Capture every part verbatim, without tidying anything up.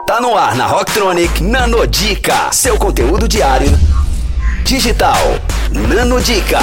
Tá no ar na Rocktronic Nanodica, seu conteúdo diário digital. Nanodica.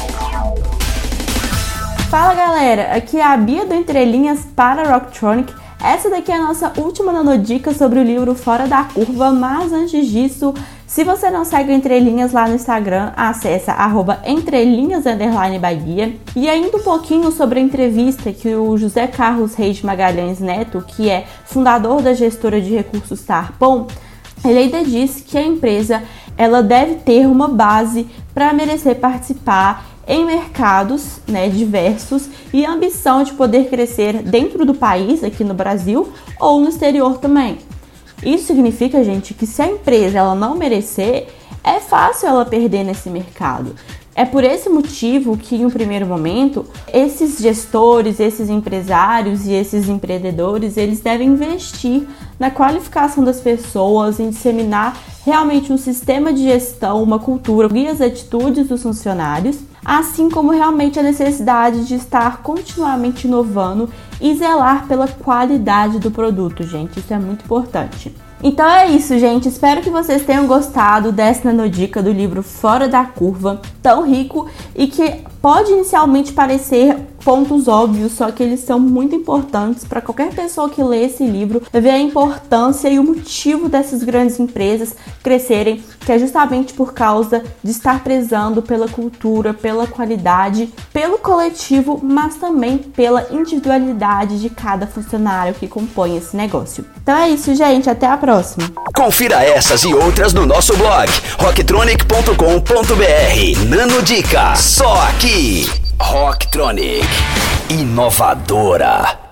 Fala galera, aqui é a Bia do Entrelinhas para a Rocktronic. Essa daqui é a nossa última nanodica sobre o livro Fora da Curva, mas antes disso, se você não segue o Entrelinhas lá no Instagram, acessa arroba entrelinhas underline by Bia. E ainda um pouquinho sobre a entrevista que o José Carlos Reis de Magalhães Neto, que é fundador da gestora de recursos Tarpon, ele ainda diz que a empresa ela deve ter uma base para merecer participar em mercados, né, diversos e a ambição de poder crescer dentro do país, aqui no Brasil, ou no exterior também. Isso significa, gente, que se a empresa ela não merecer, é fácil ela perder nesse mercado. É por esse motivo que, em um primeiro momento, esses gestores, esses empresários e esses empreendedores, eles devem investir na qualificação das pessoas, em disseminar realmente um sistema de gestão, uma cultura e as atitudes dos funcionários, assim como realmente a necessidade de estar continuamente inovando e zelar pela qualidade do produto, gente. Isso é muito importante. Então é isso, gente. Espero que vocês tenham gostado dessa nanodica do livro Fora da Curva, tão rico e que pode inicialmente parecer pontos óbvios, só que eles são muito importantes para qualquer pessoa que lê esse livro ver a importância e o motivo dessas grandes empresas crescerem, que é justamente por causa de estar prezando pela cultura, pela qualidade, pelo coletivo, mas também pela individualidade de cada funcionário que compõe esse negócio. Então é isso, gente. Até a próxima. Confira essas e outras no nosso blog rocktronic ponto com ponto br. Nanodica, só aqui. Rocktronic, inovadora.